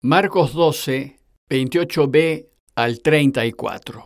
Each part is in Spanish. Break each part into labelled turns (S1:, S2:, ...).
S1: Marcos 12, 28b al 34.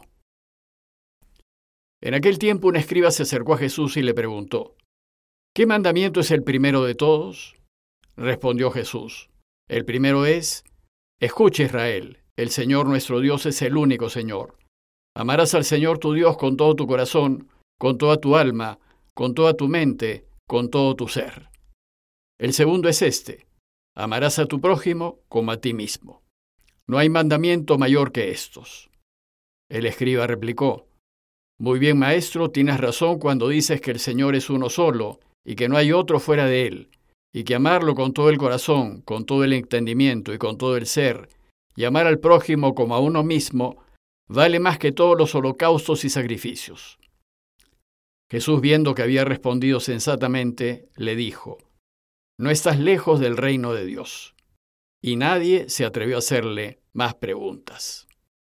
S1: En aquel tiempo un escriba se acercó a Jesús y le preguntó: ¿Qué mandamiento es el primero de todos? Respondió Jesús: El primero es: Escucha, Israel, el Señor nuestro Dios es el único Señor. Amarás al Señor tu Dios con todo tu corazón, con toda tu alma, con toda tu mente, con todo tu ser. El segundo es este: amarás a tu prójimo como a ti mismo. No hay mandamiento mayor que estos. El escriba replicó: Muy bien, maestro, tienes razón cuando dices que el Señor es uno solo y que no hay otro fuera de Él, y que amarlo con todo el corazón, con todo el entendimiento y con todo el ser, y amar al prójimo como a uno mismo, vale más que todos los holocaustos y sacrificios. Jesús, viendo que había respondido sensatamente, le dijo: No estás lejos del reino de Dios. Y nadie se atrevió a hacerle más preguntas.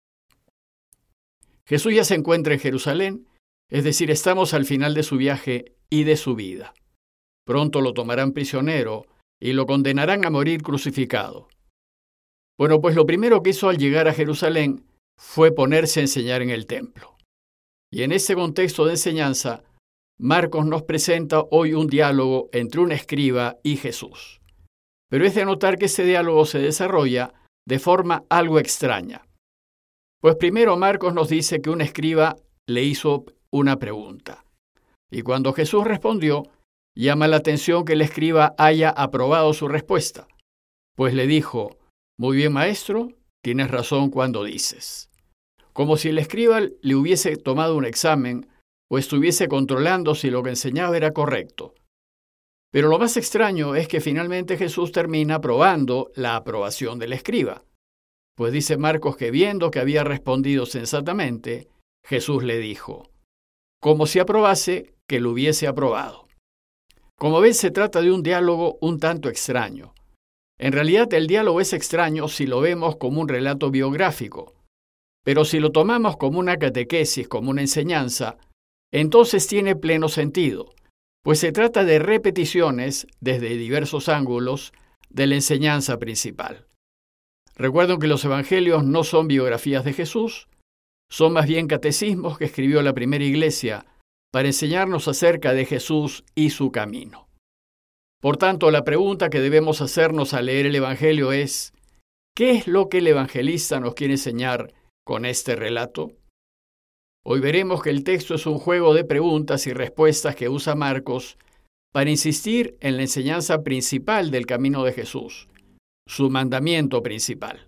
S1: Jesús ya se encuentra en Jerusalén, es decir, estamos al final de su viaje y de su vida. Pronto lo tomarán prisionero y lo condenarán a morir crucificado. Bueno, pues lo primero que hizo al llegar a Jerusalén fue ponerse a enseñar en el templo. Y en ese contexto de enseñanza, Marcos nos presenta hoy un diálogo entre un escriba y Jesús. Pero es de notar que ese diálogo se desarrolla de forma algo extraña. Pues primero Marcos nos dice que un escriba le hizo una pregunta. Y cuando Jesús respondió, llama la atención que el escriba haya aprobado su respuesta. Pues le dijo: Muy bien, maestro, tienes razón cuando dices. Como si el escriba le hubiese tomado un examen o estuviese controlando si lo que enseñaba era correcto. Pero lo más extraño es que finalmente Jesús termina aprobando la aprobación del escriba. Pues dice Marcos que viendo que había respondido sensatamente, Jesús le dijo, como si aprobase que lo hubiese aprobado. Como ven, se trata de un diálogo un tanto extraño. En realidad el diálogo es extraño si lo vemos como un relato biográfico, pero si lo tomamos como una catequesis, como una enseñanza, entonces tiene pleno sentido, pues se trata de repeticiones desde diversos ángulos de la enseñanza principal. Recuerdo que los evangelios no son biografías de Jesús, son más bien catecismos que escribió la primera iglesia para enseñarnos acerca de Jesús y su camino. Por tanto, la pregunta que debemos hacernos al leer el evangelio es: ¿qué es lo que el evangelista nos quiere enseñar con este relato? Hoy veremos que el texto es un juego de preguntas y respuestas que usa Marcos para insistir en la enseñanza principal del camino de Jesús, su mandamiento principal.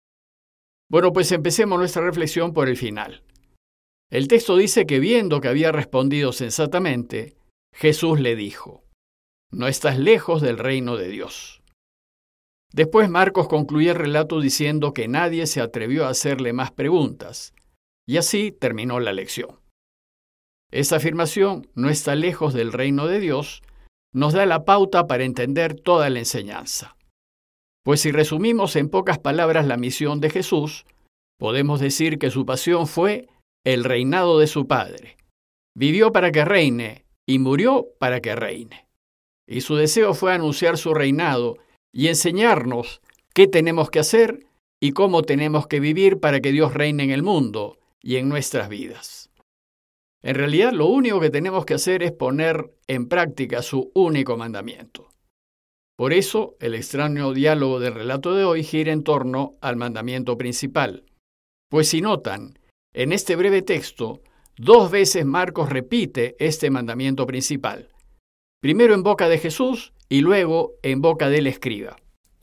S1: Bueno, pues empecemos nuestra reflexión por el final. El texto dice que viendo que había respondido sensatamente, Jesús le dijo: No estás lejos del reino de Dios. Después Marcos concluye el relato diciendo que nadie se atrevió a hacerle más preguntas, y así terminó la lección. Esta afirmación, no está lejos del reino de Dios, nos da la pauta para entender toda la enseñanza. Pues si resumimos en pocas palabras la misión de Jesús, podemos decir que su pasión fue el reinado de su Padre. Vivió para que reine y murió para que reine. Y su deseo fue anunciar su reinado y enseñarnos qué tenemos que hacer y cómo tenemos que vivir para que Dios reine en el mundo y en nuestras vidas. En realidad, lo único que tenemos que hacer es poner en práctica su único mandamiento. Por eso, el extraño diálogo del relato de hoy gira en torno al mandamiento principal. Pues si notan, en este breve texto, 2 veces Marcos repite este mandamiento principal. Primero en boca de Jesús y luego en boca del escriba.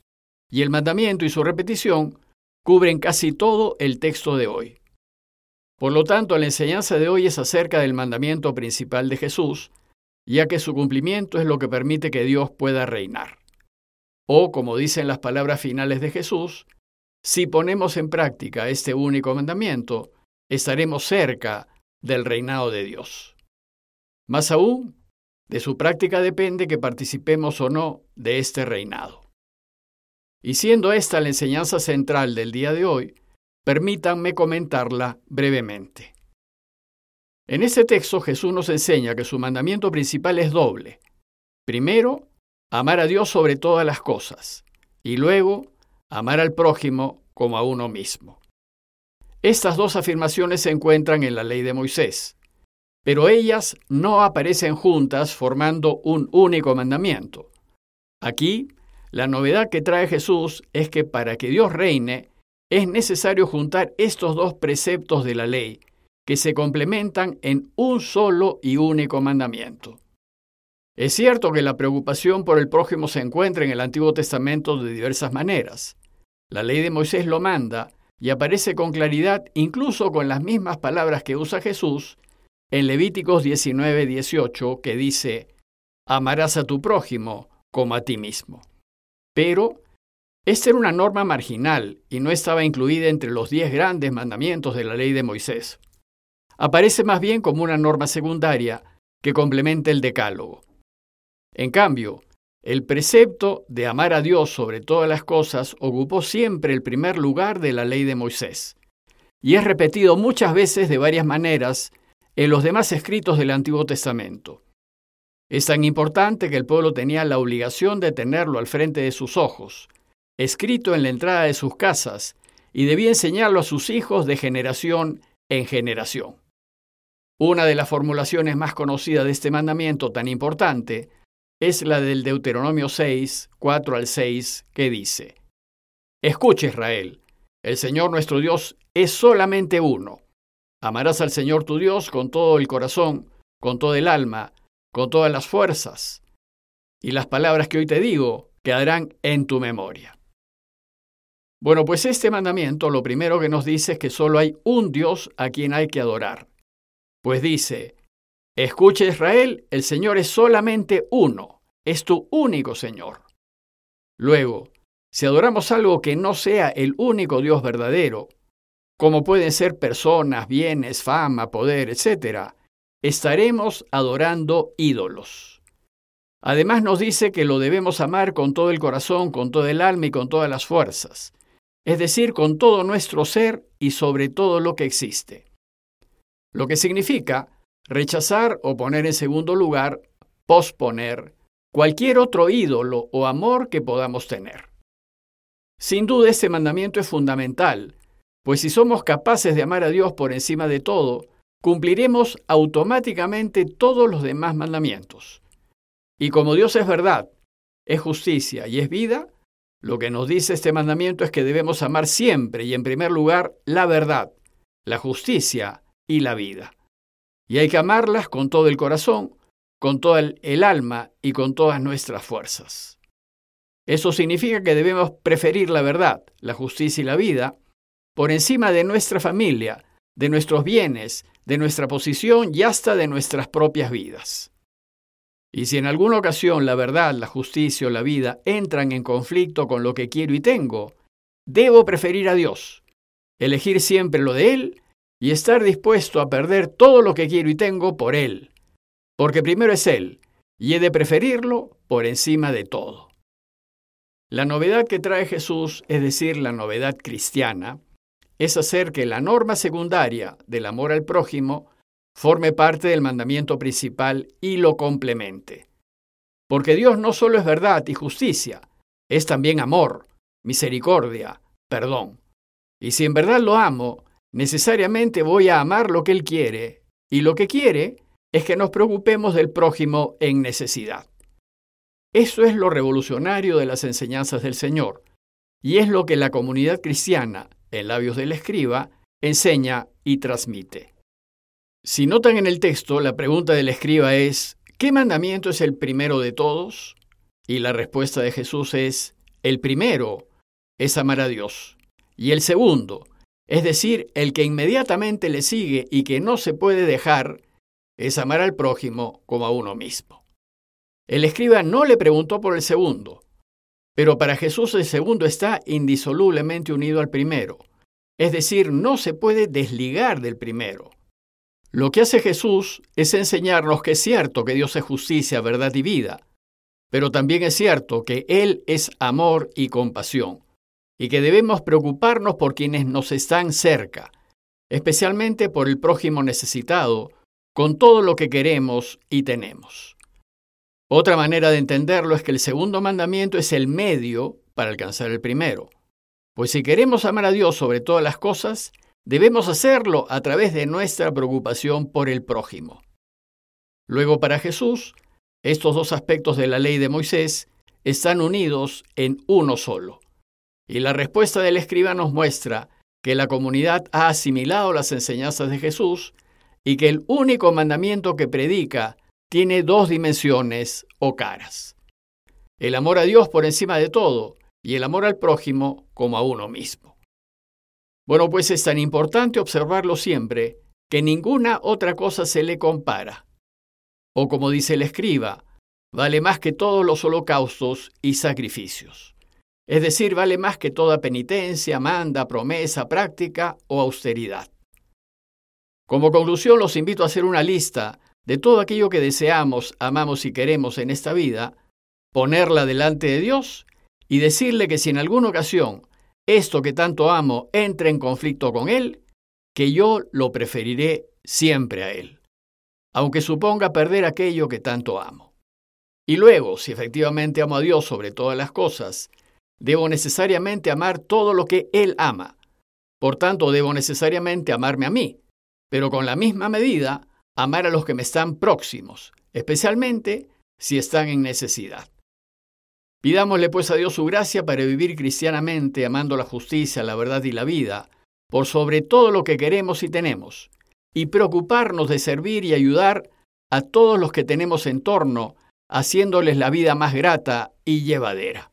S1: Y el mandamiento y su repetición cubren casi todo el texto de hoy. Por lo tanto, la enseñanza de hoy es acerca del mandamiento principal de Jesús, ya que su cumplimiento es lo que permite que Dios pueda reinar. O, como dicen las palabras finales de Jesús, si ponemos en práctica este único mandamiento, estaremos cerca del reinado de Dios. Más aún, de su práctica depende que participemos o no de este reinado. Y siendo esta la enseñanza central del día de hoy, permítanme comentarla brevemente. En este texto Jesús nos enseña que su mandamiento principal es doble. Primero, amar a Dios sobre todas las cosas, y luego, amar al prójimo como a uno mismo. Estas dos afirmaciones se encuentran en la ley de Moisés, pero ellas no aparecen juntas formando un único mandamiento. Aquí, la novedad que trae Jesús es que para que Dios reine, es necesario juntar estos dos preceptos de la ley, que se complementan en un solo y único mandamiento. Es cierto que la preocupación por el prójimo se encuentra en el Antiguo Testamento de diversas maneras. La ley de Moisés lo manda y aparece con claridad, incluso con las mismas palabras que usa Jesús, en Levíticos 19:18, que dice: amarás a tu prójimo como a ti mismo. Pero esta era una norma marginal y no estaba incluida entre los 10 grandes mandamientos de la ley de Moisés. Aparece más bien como una norma secundaria que complementa el decálogo. En cambio, el precepto de amar a Dios sobre todas las cosas ocupó siempre el primer lugar de la ley de Moisés, y es repetido muchas veces de varias maneras en los demás escritos del Antiguo Testamento. Es tan importante que el pueblo tenía la obligación de tenerlo al frente de sus ojos, escrito en la entrada de sus casas, y debía enseñarlo a sus hijos de generación en generación. Una de las formulaciones más conocidas de este mandamiento tan importante es la del Deuteronomio 6, 4 al 6, que dice: escucha, Israel, el Señor nuestro Dios es solamente uno. Amarás al Señor tu Dios con todo el corazón, con todo el alma, con todas las fuerzas. Y las palabras que hoy te digo quedarán en tu memoria. Bueno, pues este mandamiento lo primero que nos dice es que solo hay un Dios a quien hay que adorar. Pues dice: escucha, Israel, el Señor es solamente uno, es tu único Señor. Luego, si adoramos algo que no sea el único Dios verdadero, como pueden ser personas, bienes, fama, poder, etc., estaremos adorando ídolos. Además nos dice que lo debemos amar con todo el corazón, con todo el alma y con todas las fuerzas, es decir, con todo nuestro ser y sobre todo lo que existe. Lo que significa rechazar o poner en segundo lugar, posponer, cualquier otro ídolo o amor que podamos tener. Sin duda este mandamiento es fundamental, pues si somos capaces de amar a Dios por encima de todo, cumpliremos automáticamente todos los demás mandamientos. Y como Dios es verdad, es justicia y es vida, lo que nos dice este mandamiento es que debemos amar siempre y en primer lugar la verdad, la justicia y la vida. Y hay que amarlas con todo el corazón, con todo el alma y con todas nuestras fuerzas. Eso significa que debemos preferir la verdad, la justicia y la vida por encima de nuestra familia, de nuestros bienes, de nuestra posición y hasta de nuestras propias vidas. Y si en alguna ocasión la verdad, la justicia o la vida entran en conflicto con lo que quiero y tengo, debo preferir a Dios, elegir siempre lo de Él y estar dispuesto a perder todo lo que quiero y tengo por Él, porque primero es Él y he de preferirlo por encima de todo. La novedad que trae Jesús, es decir, la novedad cristiana, es hacer que la norma secundaria del amor al prójimo forme parte del mandamiento principal y lo complemente. Porque Dios no solo es verdad y justicia, es también amor, misericordia, perdón. Y si en verdad lo amo, necesariamente voy a amar lo que Él quiere, y lo que quiere es que nos preocupemos del prójimo en necesidad. Eso es lo revolucionario de las enseñanzas del Señor, y es lo que la comunidad cristiana, en labios del escriba, enseña y transmite. Si notan en el texto, la pregunta del escriba es: ¿qué mandamiento es el primero de todos? Y la respuesta de Jesús es: el primero es amar a Dios. Y el segundo, es decir, el que inmediatamente le sigue y que no se puede dejar, es amar al prójimo como a uno mismo. El escriba no le preguntó por el segundo, pero para Jesús el segundo está indisolublemente unido al primero, es decir, no se puede desligar del primero. Lo que hace Jesús es enseñarnos que es cierto que Dios es justicia, verdad y vida, pero también es cierto que Él es amor y compasión, y que debemos preocuparnos por quienes nos están cerca, especialmente por el prójimo necesitado, con todo lo que queremos y tenemos. Otra manera de entenderlo es que el segundo mandamiento es el medio para alcanzar el primero. Pues si queremos amar a Dios sobre todas las cosas, debemos hacerlo a través de nuestra preocupación por el prójimo. Luego, para Jesús, estos dos aspectos de la ley de Moisés están unidos en uno solo. Y la respuesta del escriba nos muestra que la comunidad ha asimilado las enseñanzas de Jesús y que el único mandamiento que predica tiene dos dimensiones o caras: el amor a Dios por encima de todo y el amor al prójimo como a uno mismo. Bueno, pues es tan importante observarlo siempre que ninguna otra cosa se le compara. O como dice el escriba, vale más que todos los holocaustos y sacrificios. Es decir, vale más que toda penitencia, manda, promesa, práctica o austeridad. Como conclusión, los invito a hacer una lista de todo aquello que deseamos, amamos y queremos en esta vida, ponerla delante de Dios y decirle que si en alguna ocasión esto que tanto amo entra en conflicto con Él, que yo lo preferiré siempre a Él, aunque suponga perder aquello que tanto amo. Y luego, si efectivamente amo a Dios sobre todas las cosas, debo necesariamente amar todo lo que Él ama. Por tanto, debo necesariamente amarme a mí, pero con la misma medida, amar a los que me están próximos, especialmente si están en necesidad. Pidámosle pues a Dios su gracia para vivir cristianamente, amando la justicia, la verdad y la vida, por sobre todo lo que queremos y tenemos, y preocuparnos de servir y ayudar a todos los que tenemos en torno, haciéndoles la vida más grata y llevadera.